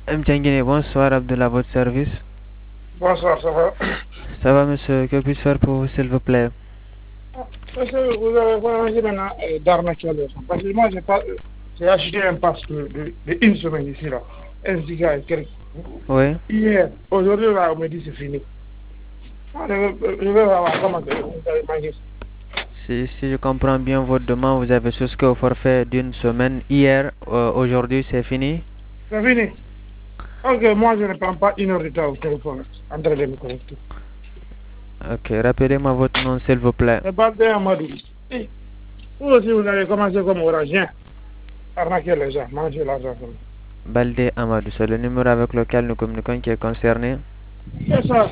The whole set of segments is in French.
Mtangine, bonsoir, Abdullah, votre service. Bonsoir, ça va? Ça va, monsieur? Que puis-je faire pour vous, s'il vous plaît? Parce que vous avez voyagé maintenant d'arnaquer les gens. Parce que moi, j'ai acheté un pass de une semaine ici, là. Un giga et quelques. Oui. Hier, aujourd'hui, là, on me dit c'est fini. Je vais voir comment vous avez mangé ça. Si je comprends bien votre demande, vous avez souscrit au forfait d'une semaine. Hier, aujourd'hui, c'est fini? C'est fini. Ok, moi, je ne prends pas une heure de temps au téléphone en train de me connecter. Ok, rappelez-moi votre nom, s'il vous plaît. C'est pas de Amadou. Vous aussi, vous avez commencé comme orangien. Arnaquer les gens, manger l'argent. Balde Amadou, c'est le numéro avec lequel nous communiquons qui est concerné. C'est ça.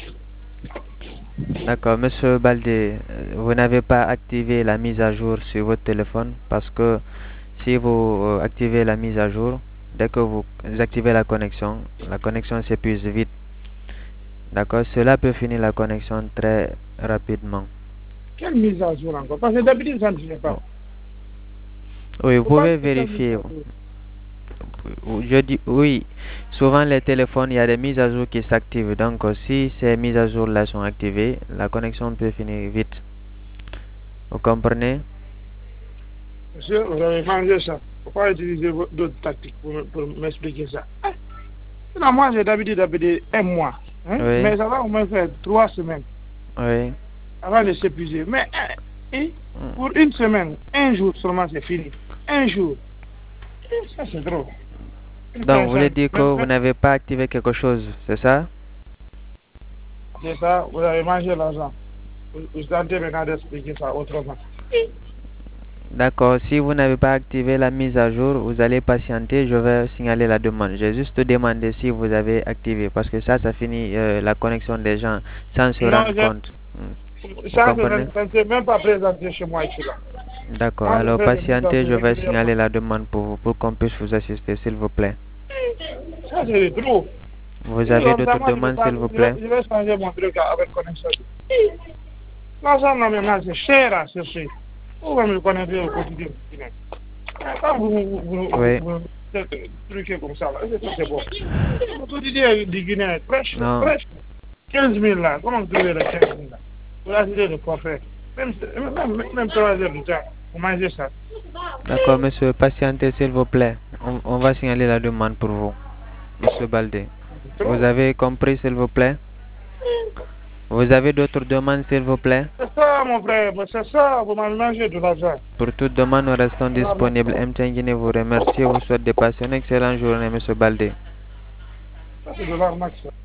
D'accord, monsieur Balde, vous n'avez pas activé la mise à jour sur votre téléphone parce que si vous activez la mise à jour, dès que vous activez la connexion s'épuise vite. D'accord, cela peut finir la connexion très rapidement. Quelle mise à jour encore? Parce que d'habitude, ça ne se fait pas. Oui, vous Faut pas pouvez que ça vérifier. mise à jour. Je dis oui. Souvent les téléphones, il y a des mises à jour qui s'activent. Donc si ces mises à jour là sont activées, la connexion peut finir vite. Vous comprenez? Monsieur, vous avez mangé ça. Faut pas utiliser d'autres tactiques pour m'expliquer ça. Non, moi, j'ai d'habitude un mois. Hein? Oui, Mais ça va au moins faire 3 semaines oui. avant de s'épuiser. Mais pour une semaine, un jour seulement, c'est fini. Un jour. Ça, c'est trop. Donc vous voulez dire que vous n'avez pas activé quelque chose, c'est ça? C'est ça, vous avez mangé l'argent. Vous tentez maintenant d'expliquer ça autrement. D'accord, si vous n'avez pas activé la mise à jour, vous allez patienter, je vais signaler la demande. J'ai juste demandé si vous avez activé, parce que ça finit la connexion des gens sans se rendre compte. Vous Ça, comprenez? ça ne s'est même pas présenté chez moi ici là. D'accord, Moi, je alors fais des mises à patientez, jour je vais régulièrement. signaler la demande pour vous, pour qu'on puisse vous assister, s'il vous plaît. Ça, c'est trop. Vous avez d'autres demandes, s'il vous plaît? Je vais changer mon truc avec connexion. L'argent, maintenant, c'est cher à chercher. Vous pouvez me connaître au quotidien. Quand Oui. vous truquez comme ça, là, c'est bon. Le quotidien du Guinée est presque Non. 15 000 là. Comment vous trouvez les 15 000 là? Vous achetez de forfait. Même 3 heures du temps, vous mangez ça. D'accord, monsieur, patientez, s'il vous plaît. On va signaler la demande pour vous, monsieur Baldé. Vous avez compris, s'il vous plaît? Vous avez d'autres demandes, s'il vous plaît? C'est ça, mon frère, c'est ça, vous m'avez mangé de l'argent. Pour toute demande, nous restons disponibles. MTN Guinée vous remercie et vous souhaite de passer une excellente journée, monsieur Baldé. Ça, c'est de l'arnaque, ça.